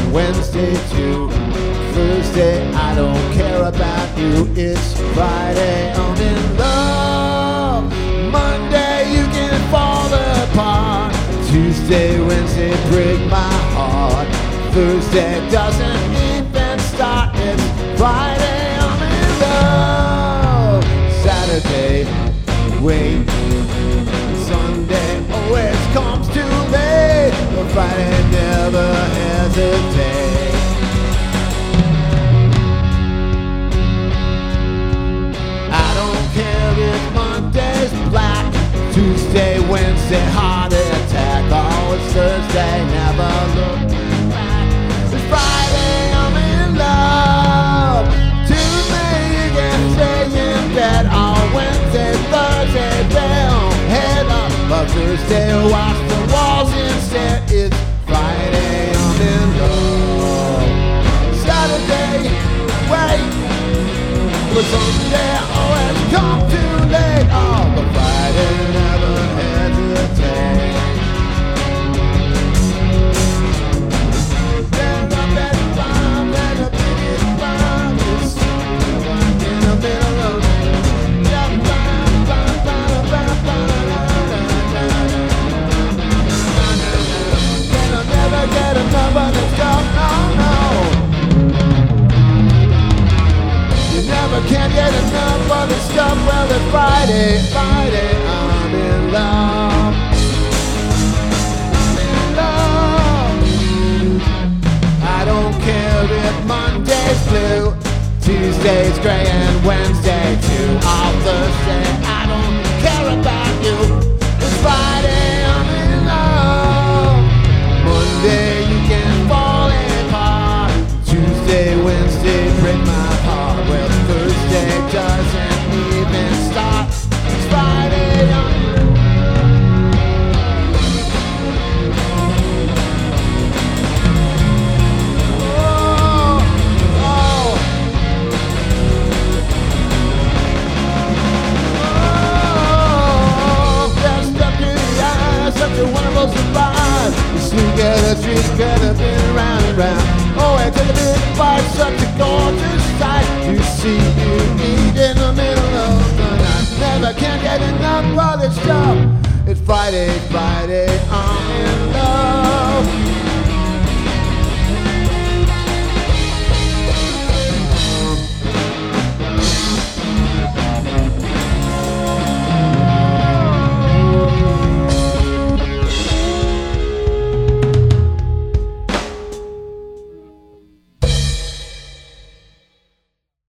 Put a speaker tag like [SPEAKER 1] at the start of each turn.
[SPEAKER 1] Wednesday to Thursday, I don't care about you. It's Friday, I'm in love. Monday, you can fall apart. Tuesday, Wednesday, break my heart. Thursday doesn't even start. It's Friday, I'm in love. Saturday, wait. Sunday always comes too late, but Friday never hesitates. I don't care if Monday's black, Tuesday, Wednesday, heart attack. Oh, it's Thursday, never looking back. It's Friday, I'm in love. Tuesday, you can stay in bed. On Wednesday, Thursday, down, head up. But Thursday, watch the walls instead. It's Friday, I'm in love. Saturday, wait. But Sunday, always come too late. Oh, but Friday never hesitate. Then I better find that a big find is in the middle of get enough of this stuff, no. You never can get enough of this stuff. Well, it's Friday, I'm in love. I'm in love. I don't care if Monday's blue, Tuesday's gray, and Wednesday too. All Thursday, I don't care about you. It's Friday, I'm in love. Monday, you can fall apart. Tuesday, Wednesday, break my heart. Well, Thursday doesn't even start. It's Friday, I'm in dressed up to the eyes, such a wonderful surprise. You sneak at a treat, could have been round and round. Oh, I took a big bite, such a gorgeous sight. To see you eat in the middle of the night. Never can get enough of this stuff. It's Friday, I'm